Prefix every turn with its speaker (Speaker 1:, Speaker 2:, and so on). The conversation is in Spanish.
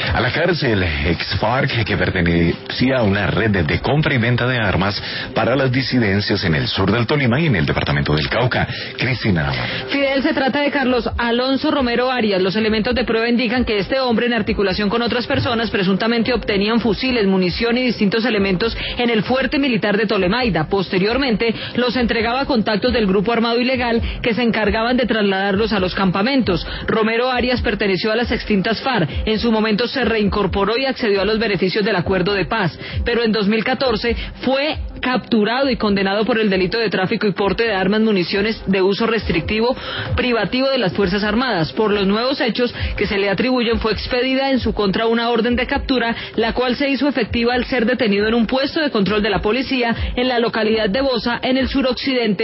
Speaker 1: A la cárcel, ex-FARC que pertenecía a una red de compra y venta de armas para las disidencias en el sur del Tolima y en el departamento del Cauca. Cristina Navarro.
Speaker 2: Fidel, se trata de Carlos Alonso Romero Arias. Los elementos de prueba indican que este hombre, en articulación con otras personas, presuntamente obtenían fusiles, munición y distintos elementos en el fuerte militar de Tolemaida. Posteriormente, los entregaba a contactos del grupo armado ilegal que se encargaban de trasladarlos a los campamentos. Romero Arias perteneció a las extintas FARC. En su momento se reincorporó y accedió a los beneficios del acuerdo de paz, pero en 2014 fue capturado y condenado por el delito de tráfico y porte de armas, municiones de uso restrictivo privativo de las Fuerzas Armadas. Por los nuevos hechos que se le atribuyen, fue expedida en su contra una orden de captura, la cual se hizo efectiva al ser detenido en un puesto de control de la policía en la localidad de Bosa, en el suroccidente